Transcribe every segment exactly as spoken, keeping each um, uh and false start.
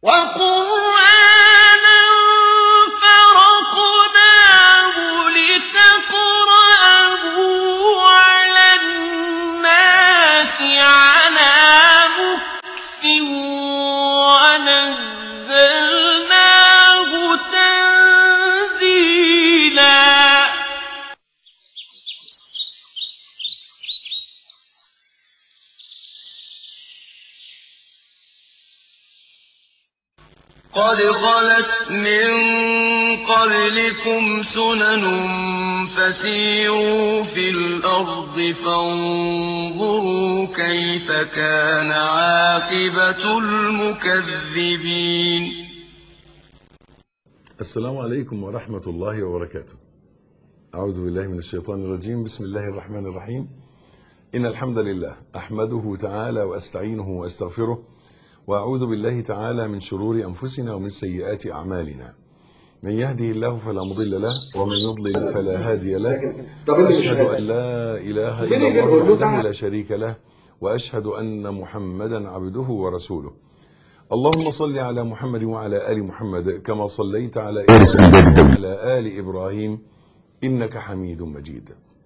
وقرآنا فرقناه لتقرأه على الناس على مكث ونزلناه تنزيلا. قد خلت من قبلكم سنن فسيروا في الأرض فانظروا كيف كان عاقبة المكذبين. السلام عليكم ورحمة الله وبركاته. أعوذ بالله من الشيطان الرجيم. بسم الله الرحمن الرحيم. إن الحمد لله أحمده تعالى وأستعينه وأستغفره، وأعوذ بالله تعالى من شرور أنفسنا ومن سيئات أعمالنا. من يهده الله فلا مضل له ومن يضلل فلا هادي له. أشهد أن لا إله إلا الله وحده لا شريك له، وأشهد أن محمدا عبده ورسوله. اللهم صل على محمد وعلى آل محمد كما صليت على إبراهيم وعلى آل إبراهيم إنك حميد مجيد.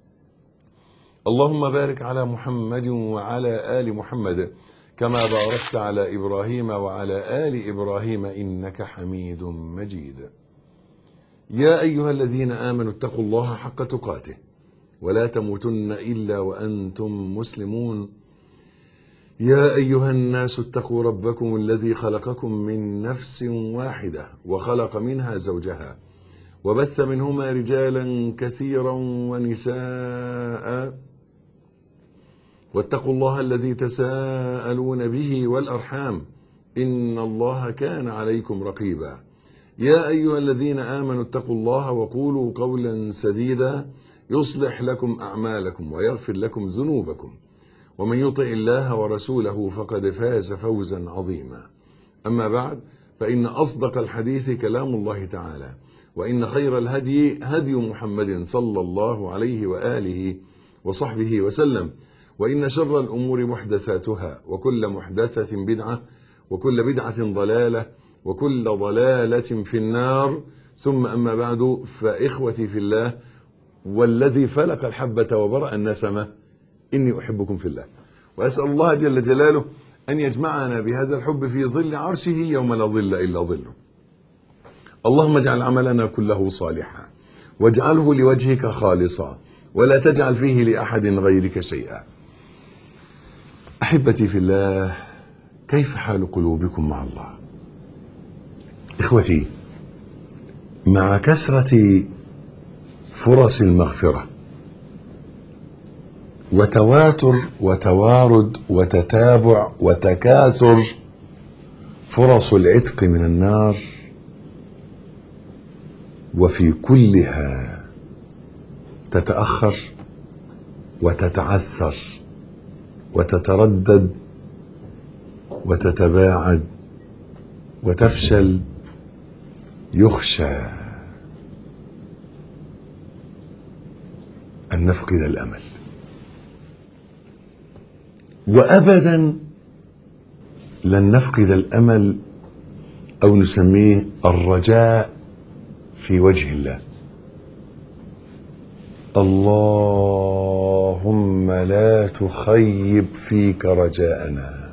اللهم بارك على محمد وعلى آل محمد كما باركت على إبراهيم وعلى آل إبراهيم إنك حميد مجيد. يا أيها الذين آمنوا اتقوا الله حق تقاته ولا تموتن إلا وأنتم مسلمون. يا أيها الناس اتقوا ربكم الذي خلقكم من نفس واحدة وخلق منها زوجها وبث منهما رجالا كثيرا ونساء، واتقوا الله الذي تساءلون به والأرحام إن الله كان عليكم رقيبا. يا أيها الذين آمنوا اتقوا الله وقولوا قولا سديدا يصلح لكم أعمالكم ويغفر لكم ذنوبكم، ومن يطع الله ورسوله فقد فاز فوزا عظيما. أما بعد، فإن أصدق الحديث كلام الله تعالى، وإن خير الهدي هدي محمد صلى الله عليه وآله وصحبه وسلم، وإن شر الأمور محدثاتها، وكل محدثة بدعة، وكل بدعة ضلالة، وكل ضلالة في النار. ثم أما بعد، فإخوتي في الله والذي فلق الحبة وبرأ النسمة، إني أحبكم في الله، وأسأل الله جل جلاله أن يجمعنا بهذا الحب في ظل عرشه يوم لا ظل إلا ظله. اللهم اجعل عملنا كله صالحا، واجعله لوجهك خالصا، ولا تجعل فيه لأحد غيرك شيئا. أحبتي في الله، كيف حال قلوبكم مع الله؟ إخوتي، مع كثرة فرص المغفرة وتواتر وتوارد وتتابع وتكاثر فرص العتق من النار، وفي كلها تتأخر وتتعثر وتتردد وتتباعد وتفشل، يخشى أن نفقد الأمل. وأبدا لن نفقد الأمل، أو نسميه الرجاء في وجه الله. اللهم لا تخيب فيك رجاءنا،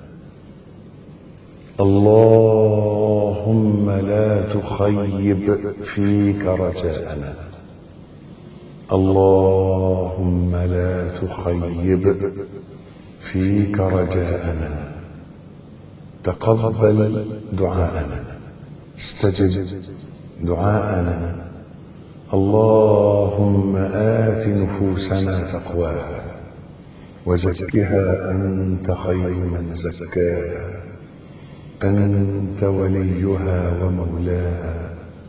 اللهم لا تخيب فيك رجاءنا، اللهم لا تخيب فيك رجاءنا. تقبل دعاءنا، استجب دعاءنا. اللهم آت نفوسنا تقواها وزكها أنت خير من زكاها، أنت وليها ومولاها.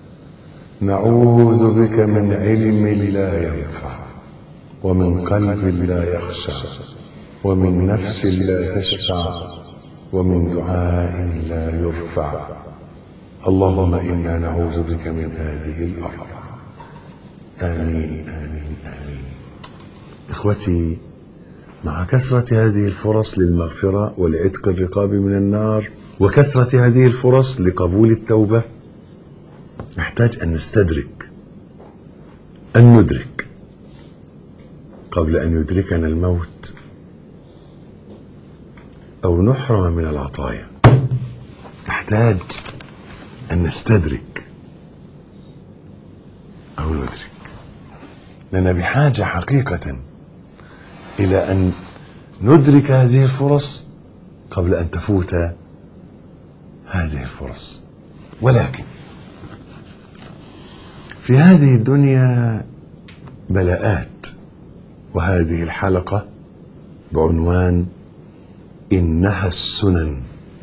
نعوذ بك من علم لا ينفع، ومن قلب لا يخشع، ومن نفس لا تشفع، ومن دعاء لا يرفع. اللهم إنا نعوذ بك من هذه الأرض. آمين آمين آمين. إخوتي، مع كثرة هذه الفرص للمغفرة ولعتق الرقاب من النار وكثرة هذه الفرص لقبول التوبة، نحتاج أن نستدرك، أن ندرك قبل أن يدركنا الموت أو نحرم من العطايا. نحتاج أن نستدرك أو ندرك، لأننا بحاجة حقيقة إلى أن ندرك هذه الفرص قبل أن تفوت هذه الفرص. ولكن في هذه الدنيا بلاءات، وهذه الحلقة بعنوان إنها السنن.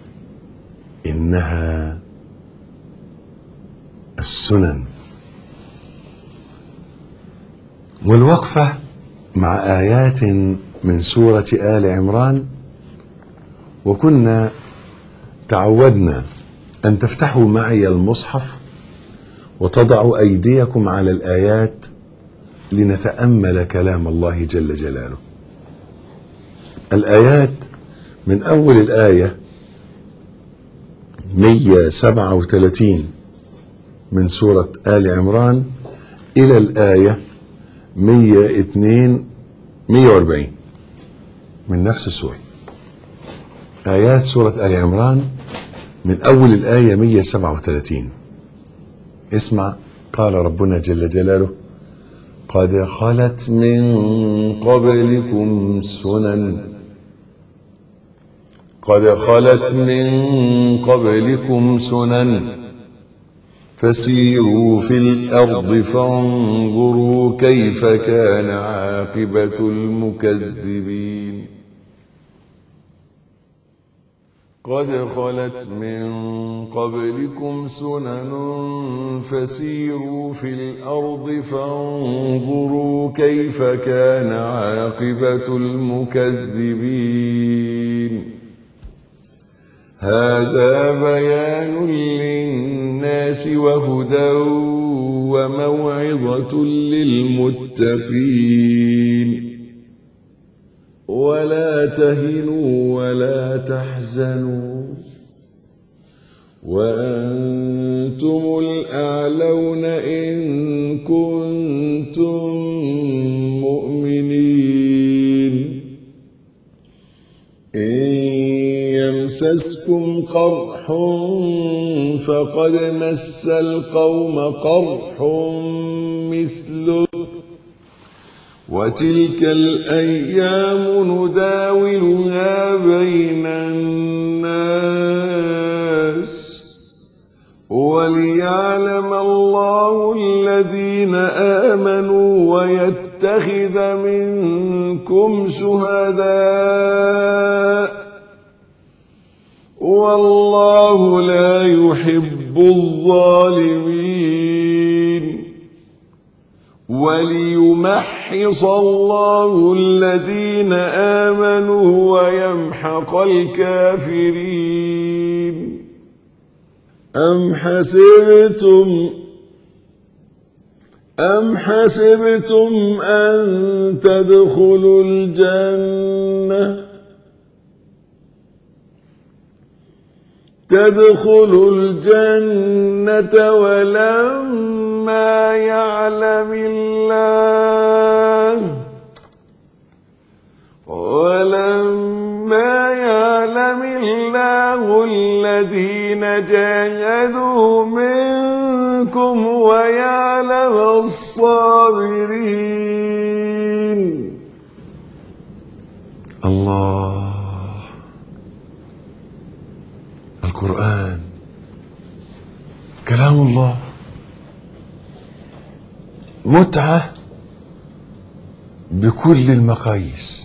إنها السنن. والوقفة مع آيات من سورة آل عمران. وكنا تعودنا أن تفتحوا معي المصحف وتضعوا أيديكم على الآيات لنتأمل كلام الله جل جلاله. الآيات من أول الآية مئة وسبعة وثلاثين من سورة آل عمران إلى الآية مئة واثنين مئة وأربعين من نفس السورة. آيات سورة آل عمران من أول الآية مئة وسبعة وثلاثين. اسمع، قال ربنا جل جلاله: قد خلت من قبلكم سنن قد خلت من قبلكم سنن فسيروا في الأرض فانظروا كيف كان عاقبة المكذبين. قد خلت من قبلكم سنن فسيروا في الأرض فانظروا كيف كان عاقبة المكذبين. هذا بيان للناس وهدى وموعظة للمتقين. ولا تهنوا ولا تحزنوا وأنتم الأعلون إن كنتم مؤمنين. إن يمسسكم قرح فقد مس القوم قرح مثله وتلك الأيام نداولها بين الناس وليعلم الله الذين آمنوا ويتخذ منكم شهداء والله لا يحب الظالمين. وليمحص الله الذين آمنوا ويمحق الكافرين. أم حسبتم أم حسبتم أن تدخلوا الجنة تدخلوا الجنة ولما يعلم الله ولما يعلم الله الذين جاهدوا منكم ويعلم الصابرين. الله. القرآن كلام الله، متعة بكل المقاييس،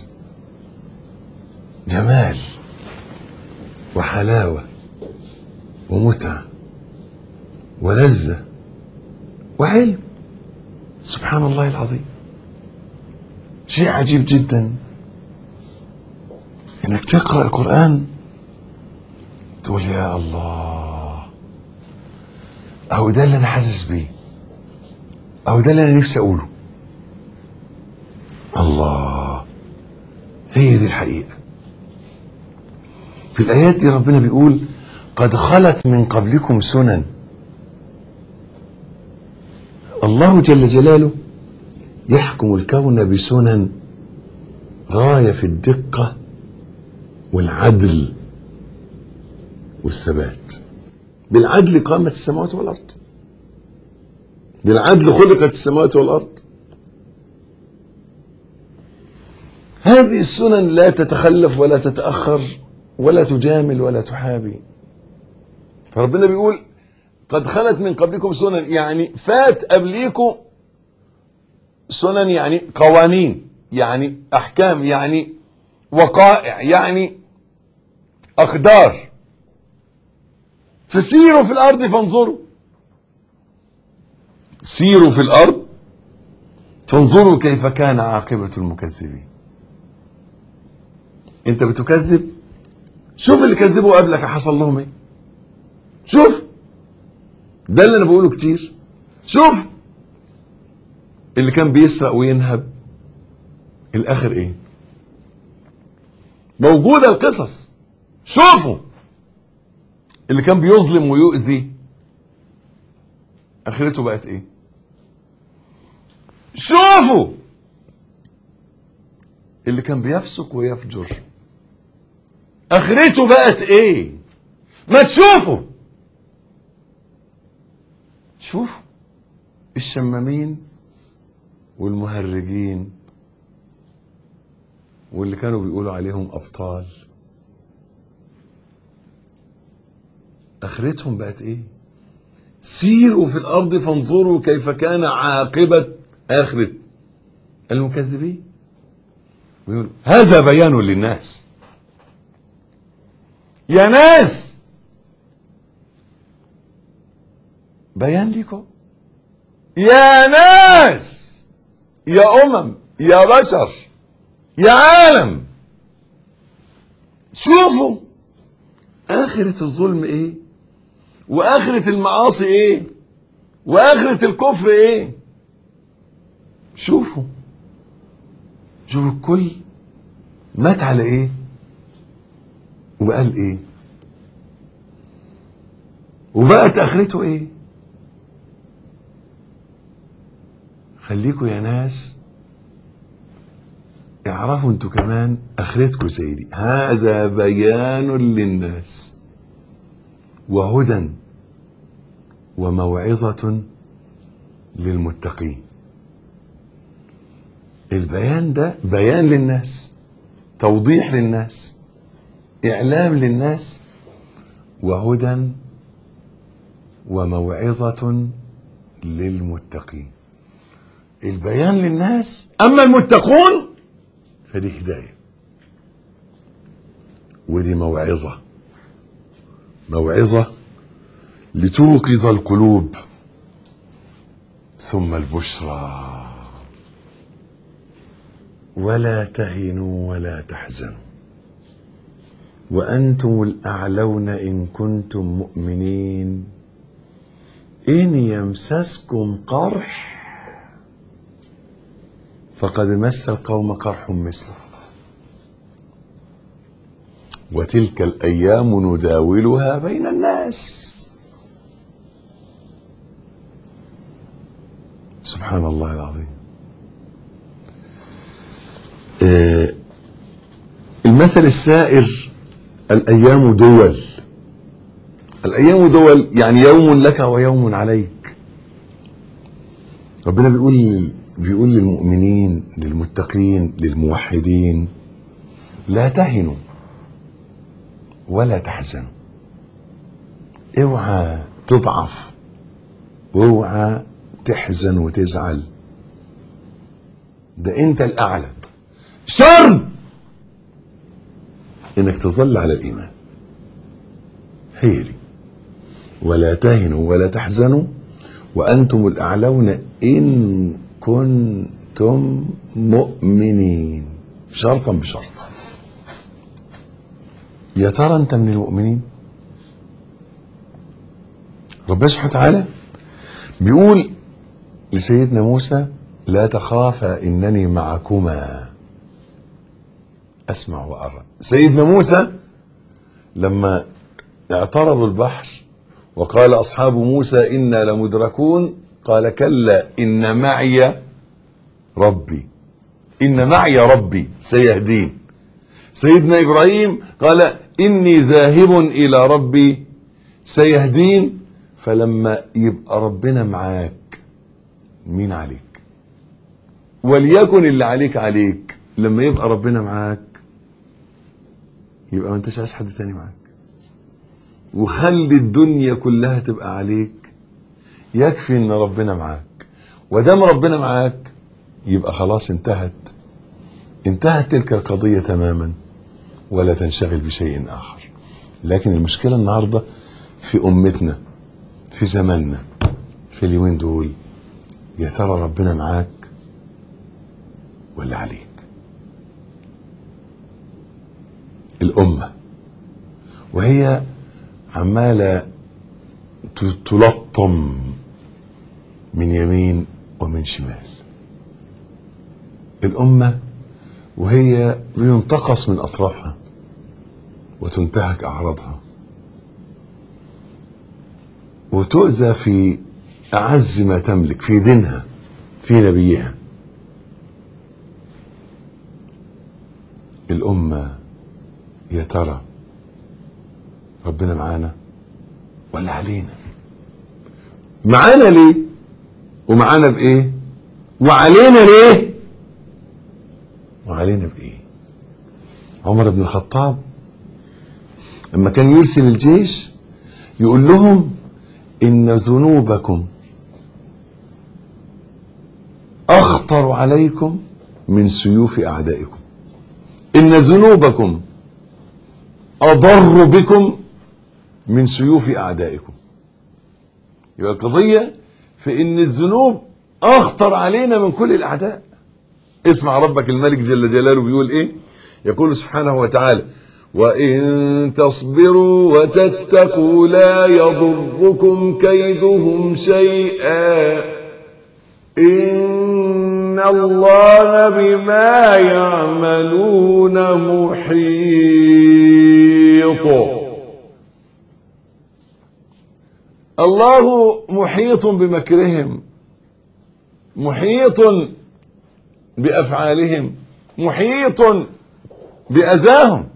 جمال وحلاوة ومتعة ولذة وعلم. سبحان الله العظيم. شيء عجيب جدا انك تقرأ القرآن تقول يا الله، اهو ده اللي انا حاسس بيه، اهو ده اللي انا نفسي اقوله. الله، هي دي الحقيقة. في الآيات دي ربنا بيقول قد خلت من قبلكم سنن. الله جل جلاله يحكم الكون بسنن غاية في الدقة والعدل والثبات. بالعدل قامت السماوات والأرض، بالعدل خلقت السماوات والأرض. هذه السنن لا تتخلف ولا تتأخر ولا تجامل ولا تحابي. فربنا بيقول قد خلت من قبلكم سنن، يعني فات قبليكم سنن، يعني قوانين، يعني أحكام، يعني وقائع، يعني أقدار. فسيروا في الأرض فانظروا، سيروا في الأرض فانظروا كيف كان عاقبة المكذبين. انت بتكذب، شوف اللي كذبوا قبلك حصل لهم ايه. شوف، ده اللي انا بقوله كتير. شوف اللي كان بيسرق وينهب الاخر ايه، موجودة القصص. شوفوا اللي كان بيظلم ويؤذي اخرته بقت ايه. شوفوا اللي كان بيفسق ويفجر اخرته بقت ايه. ما تشوفوا، شوفوا الشمامين والمهرجين واللي كانوا بيقولوا عليهم ابطال اخرتهم بقت ايه. سيروا في الارض فانظروا كيف كان عاقبة اخرة المكذبين. ويقول هذا بيان للناس. يا ناس بيان لكم، يا ناس، يا امم، يا بشر، يا عالم. شوفوا اخرة الظلم ايه، واخرة المعاصي ايه، واخرة الكفر ايه. شوفوا شوفوا الكل مات على ايه وقال ايه وبقت اخرته ايه. خليكوا يا ناس اعرفوا انتوا كمان اخرتكوا زي دي. هذا بيان للناس وهدى وموعظة للمتقين. البيان ده بيان للناس، توضيح للناس، إعلام للناس، وهدى وموعظة للمتقين. البيان للناس، أما المتقون فدي هداية ودي موعظة، موعظة لتوقظ القلوب. ثم البشرى ولا تهنوا ولا تحزنوا وأنتم الأعلون إن كنتم مؤمنين إن يمسسكم قرح فقد مس القوم قرح مثله وتلك الأيام نداولها بين الناس. سبحان الله العظيم. آه المثل السائر الأيام دول. الأيام دول يعني يوم لك ويوم عليك. ربنا بيقول بيقول للمؤمنين للمتقين للموحدين لا تهنوا ولا تحزنوا. اوعى تضعف واوعى تحزن وتزعل. ده انت الأعلى. شرط انك تظل على الإيمان. هي دي. ولا تهنوا ولا تحزنوا وأنتم الأعلون إن كنتم مؤمنين. شرطا بشرط. يا ترى أنت من المؤمنين؟ ربنا سبحانه وتعالى بيقول لسيدنا موسى لا تخافا إنني معكما أسمع وأرى. سيدنا موسى لما اعترضوا البحر وقال أصحاب موسى إنا لمدركون، قال كلا إن معي ربي، إن معي ربي سيهدين. سيدنا إبراهيم قال إني ذاهب إلى ربي سيهدين. فلما يبقى ربنا معاك مين عليك؟ وليكن اللي عليك عليك. لما يبقى ربنا معاك يبقى ما انتش عايز حد تاني معاك، وخلي الدنيا كلها تبقى عليك، يكفي ان ربنا معاك. ودام ربنا معاك يبقى خلاص انتهت انتهت تلك القضية تماما، ولا تنشغل بشيء آخر. لكن المشكلة النهاردة في أمتنا، في زماننا، في اليومين دول، يا ترى ربنا معاك ولا عليك؟ الأمة وهي عمالة تلطم من يمين ومن شمال، الأمة وهي بينتقص من أطرافها وتنتهك أعراضها وتؤذى في أعز ما تملك، في دينها، في نبيها. الأمة يا ترى ربنا معانا ولا علينا؟ معانا ليه؟ ومعانا بإيه؟ وعلينا ليه؟ وعلينا بإيه؟ عمر بن الخطاب لما كان يرسل الجيش يقول لهم إن ذنوبكم أخطر عليكم من سيوف أعدائكم، إن ذنوبكم أضر بكم من سيوف أعدائكم. يبقى القضية في إن الذنوب أخطر علينا من كل الأعداء. اسمع ربك الملك جل جلاله بيقول إيه؟ يقول سبحانه وتعالى وإن تصبروا وتتقوا لا يضركم كيدهم شيئا إن الله بما يعملون محيط. الله محيط بمكرهم، محيط بأفعالهم، محيط بأذاهم،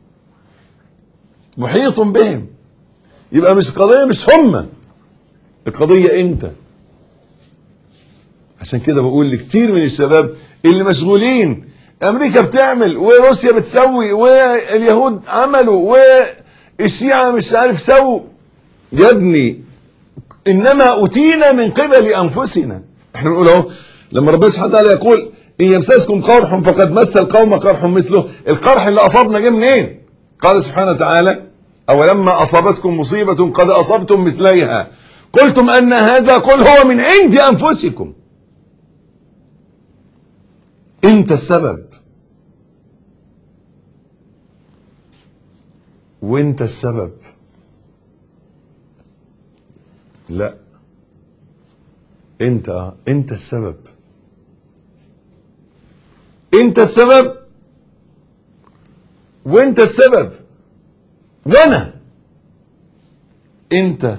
محيط بهم. يبقى مش قضية مش هم، القضية انت. عشان كده بقول لكتير من الشباب اللي مشغولين امريكا بتعمل وروسيا بتسوي واليهود عملوا والشيعة مش عارف سووا، يا ابني انما اوتينا من قبل انفسنا. احنا بنقول اهو لما ربنا سبحانه وتعالى يقول ان يمسسكم قرح فقد مس القوم قرح مثله، القرح اللي اصابنا جه منين؟ قال سبحانه وتعالى اولما اصابتكم مصيبة قد اصبتم مثليها قلتم ان هذا قل هو من عند انفسكم. انت السبب وانت السبب. لا انت انت السبب، انت السبب وانت السبب وانا، انت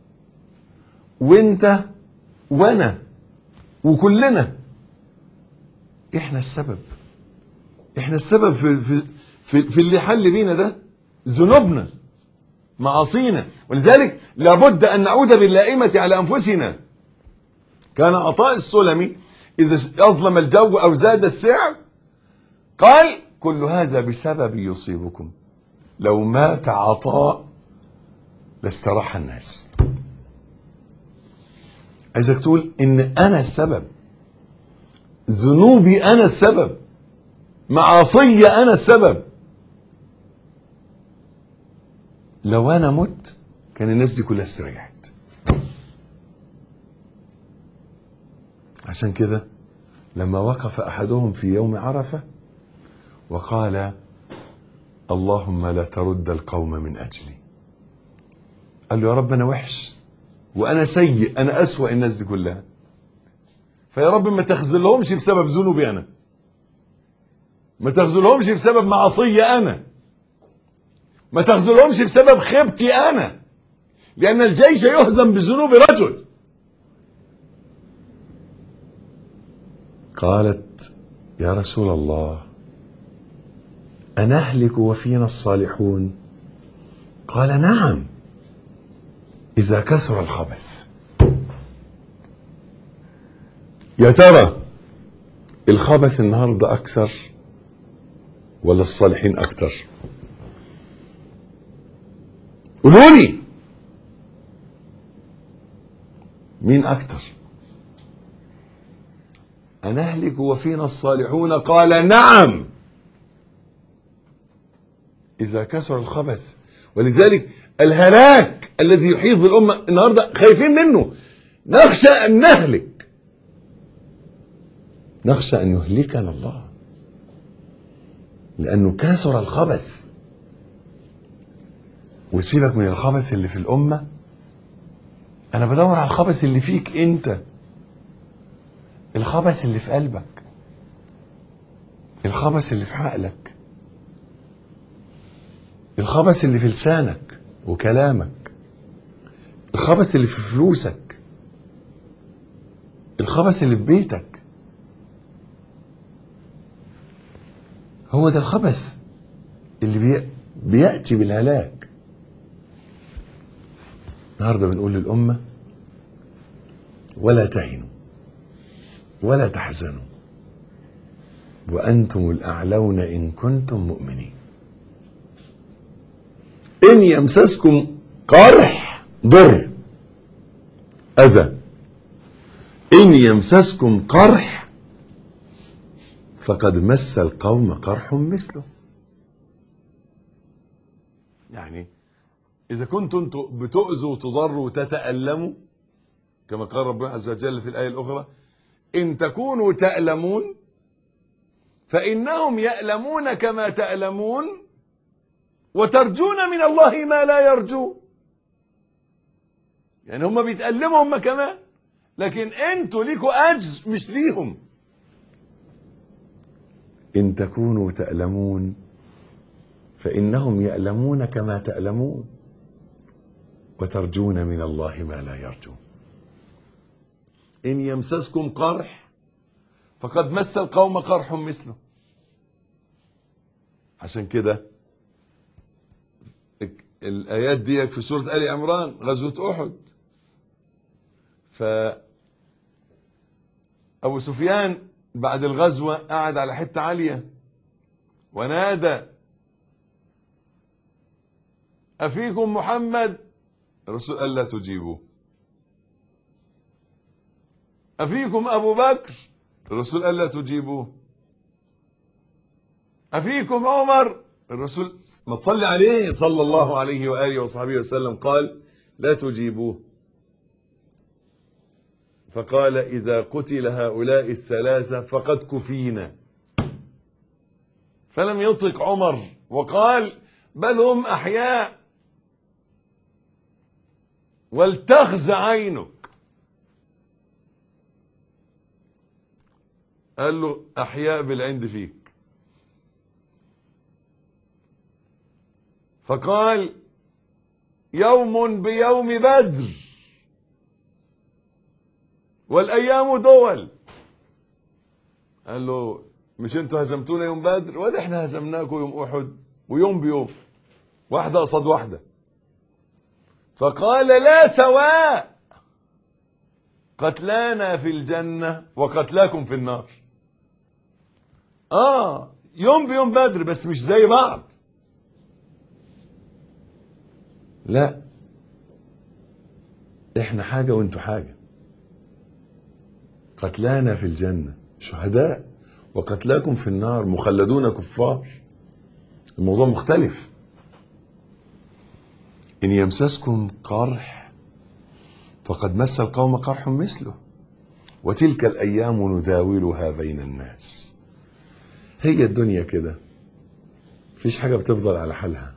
وانت وانا وكلنا احنا السبب. احنا السبب في في في, في اللي حل بينا ده ذنوبنا معاصينا. ولذلك لابد ان نعود باللائمة على انفسنا. كان عطاء السلمي اذا اظلم الجو او زاد السعر قال كل هذا بسبب يصيبكم، لو مات عطاء لاستراح الناس. عايزك تقول ان انا السبب، ذنوبي انا السبب، معاصي انا السبب. لو انا مت كان الناس دي كلها استريحت. عشان كده لما وقف احدهم في يوم عرفة وقال اللهم لا ترد القوم من اجلي، قال له يا رب انا وحش وانا سيء، انا اسوأ الناس دي كلها، فيا رب ما تخذلهمش بسبب ذنوبي انا. ما تخذلهمش بسبب معصية أنا، ما تخذلهمش بسبب خيبتي أنا، لأن الجيش يهزم بذنوب رجل. قالت يا رسول الله أنهلك وفينا الصالحون؟ قال نعم إذا كثر الخبث. يا ترى الخبث النهارده أكثر ولا الصالحين أكثر؟ قولوا لي مين أكثر؟ أنهلك وفينا الصالحون؟ قال نعم إذا كثر الخبث. ولذلك الهلاك الذي يحيط بالأمة النهارده خايفين منه. نخشى أن نهلك، نخشى أن يهلكنا الله، لأنه كثر الخبث. وسيبك من الخبث اللي في الأمة، أنا بدور على الخبث اللي فيك أنت، الخبث اللي في قلبك، الخبث اللي في عقلك، الخبث اللي في لسانك وكلامك، الخبث اللي في فلوسك، الخبث اللي في بيتك. هو ده الخبث اللي بي... بيأتي بالهلاك. النهارده بنقول للأمة ولا تهنوا ولا تحزنوا وأنتم الأعلون إن كنتم مؤمنين. إن يمسسكم قرح ضر أذى، إن يمسسكم قرح فقد مس القوم قرح مثله. يعني إذا كنتم انتم بتؤذوا وتضروا وتتألموا كما قال ربنا عز وجل في الآية الأخرى إن تكونوا تألمون فإنهم يألمون كما تألمون وترجون من الله ما لا يرجون. يعني هم بيتألموا هم كمان، لكن انتوا ليكوا أجر مش ليهم. إن تكونوا تألمون فإنهم يألمون كما تألمون وترجون من الله ما لا يرجون. إن يمسسكم قرح فقد مس القوم قرح مثله. عشان كده الآيات دي في سورة آل عمران غزوة أحد، فأبو سفيان بعد الغزوة قعد على حتة عالية ونادى أفيكم محمد؟ الرسول قال لا تجيبوه. أفيكم أبو بكر؟ الرسول قال لا تجيبوه. أفيكم عمر؟ الرسول ما تصلي عليه صلى الله عليه وآله وصحبه وسلم قال لا تجيبوه. فقال إذا قتل هؤلاء الثلاثة فقد كفينا. فلم يطق عمر وقال بل هم أحياء ولتخز عينك. قال له أحياء بالعند فيك. فقال يوم بيوم بدر والأيام دول. قال له مش انتوا هزمتونا يوم بدر ولا احنا هزمناكم يوم أحد ويوم بيوم واحدة قصاد واحدة. فقال لا سواء قتلانا في الجنة وقتلاكم في النار. اه يوم بيوم بدر بس مش زي بعض. لا احنا حاجة وانتوا حاجة. قتلانا في الجنة شهداء وقتلاكم في النار مخلدون كفار. الموضوع مختلف. إن يمسسكم قرح فقد مس القوم قرح مثله وتلك الأيام نداولها بين الناس. هي الدنيا كده، مفيش حاجة بتفضل على حالها.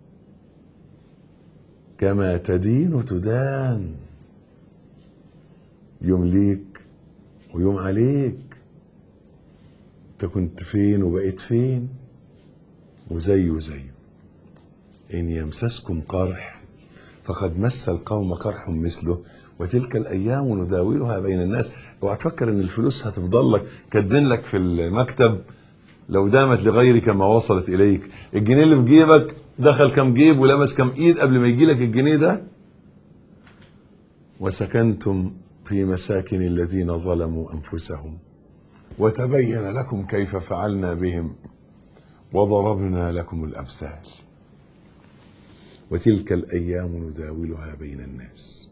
كما تدين تدان، يوم ليك ويوم عليك. انت كنت فين وبقيت فين؟ وزيه وزيه. إن يمسسكم قرح فقد مس القوم قرح مثله وتلك الأيام نداولها بين الناس. اوعى تفكر إن الفلوس هتفضل لك كاتبين لك في المكتب لو دامت لغيرك ما وصلت إليك. الجنيه اللي في جيبك دخل كم جيب ولمس كم إيد قبل ما يجي لك الجنيه ده. وسكنتم في مساكن الذين ظلموا أنفسهم وتبين لكم كيف فعلنا بهم وضربنا لكم الأمثال وتلك الأيام نداولها بين الناس.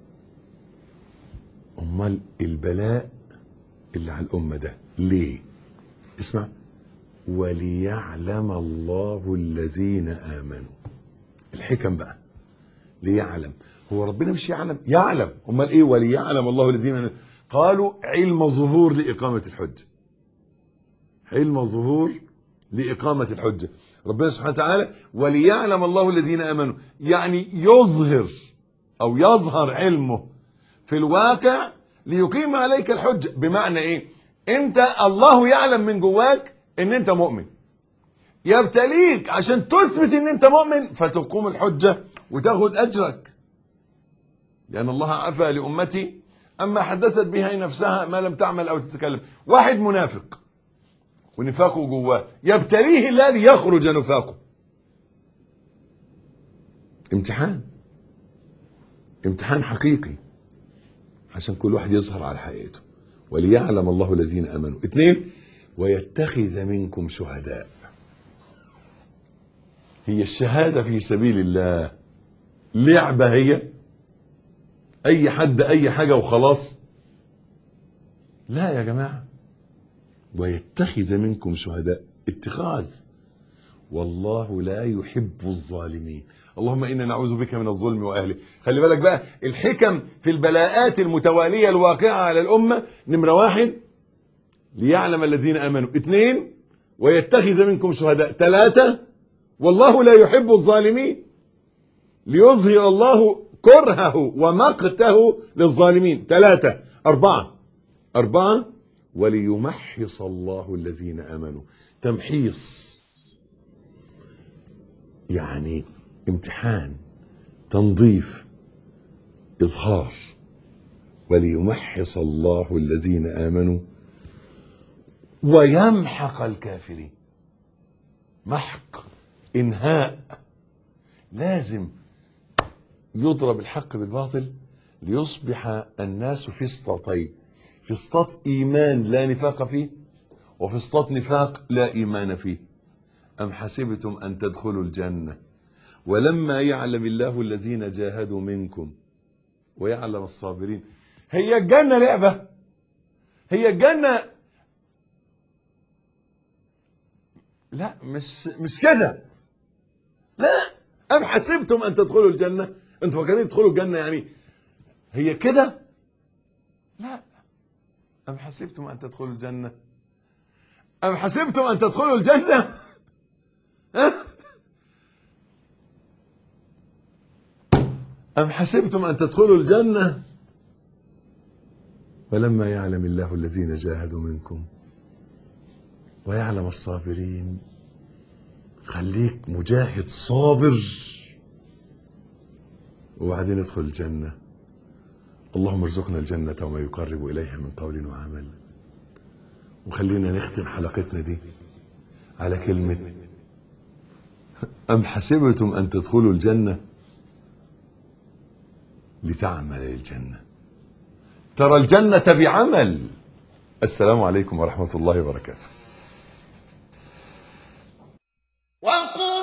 أمال البلاء اللي على الأمة ده ليه؟ اسمع: وليعلم الله الذين آمنوا. الحكم بقى ليعلم. هو ربنا مش يعلم؟ يعلم. أمال إيه وليعلم الله الذين آمنوا؟ قالوا علم ظهور لإقامة الحجة. علم ظهور لإقامة الحجة. ربنا سبحانه وتعالى وليعلم الله الذين آمنوا، يعني يظهر أو يظهر علمه في الواقع ليقيم عليك الحجة. بمعنى إيه؟ أنت الله يعلم من جواك إن أنت مؤمن، يبتليك عشان تثبت إن أنت مؤمن فتقوم الحجة وتاخد أجرك. لأن الله عفى لأمتي أما حدثت بها نفسها ما لم تعمل أو تتكلم. واحد منافق ونفاقه جواه يبتليه الله ليخرج نفاقه. امتحان، امتحان حقيقي عشان كل واحد يظهر على حقيقته. وليعلم الله الذين امنوا. اثنين: ويتخذ منكم شهداء. هي الشهادة في سبيل الله لعبة؟ هي اي حد اي حاجة وخلاص؟ لا يا جماعة. ويتخذ منكم شهداء، اتخاذ. والله لا يحب الظالمين. اللهم إنا نعوذ بك من الظلم وأهله. خلي بالك بقى الحكم في البلاءات المتوالية الواقعة على الأمة. نمرة واحد: ليعلم الذين آمنوا. اثنين: ويتخذ منكم شهداء. ثلاثة: والله لا يحب الظالمين. ليظهر الله كرهه ومقته للظالمين. ثلاثة. أربعة أربعة وليمحص الله الذين آمنوا. تمحيص يعني امتحان، تنظيف، إظهار. وليمحص الله الذين آمنوا ويمحق الكافرين. محق، إنهاء. لازم يضرب الحق بالباطل ليصبح الناس فسطتين: فسطاط إيمان لا نفاق فيه، وفسطاط نفاق لا إيمان فيه. أم حسبتم أن تدخلوا الجنة ولما يعلم الله الذين جاهدوا منكم ويعلم الصابرين. هي الجنة لعبة؟ هي الجنة لا، مش مش كده. لا. أم حسبتم أن تدخلوا الجنة؟ أنتوا فاكرين تدخلوا الجنة يعني هي كده؟ لا. أم حسبتم أن تدخلوا الجنة؟ أم حسبتم أن تدخلوا الجنة؟ أم حسبتم أن تدخلوا الجنة ولما يعلم الله الذين جاهدوا منكم ويعلم الصابرين. خليك مجاهد صابر وبعدين ادخل الجنة. اللهم ارزقنا الجنة وما يقرب إليها من قول وعمل. وخلينا نختم حلقتنا دي على كلمة: أم حسبتم أن تدخلوا الجنة لتعمل للجنة. ترى الجنة بعمل. السلام عليكم ورحمة الله وبركاته.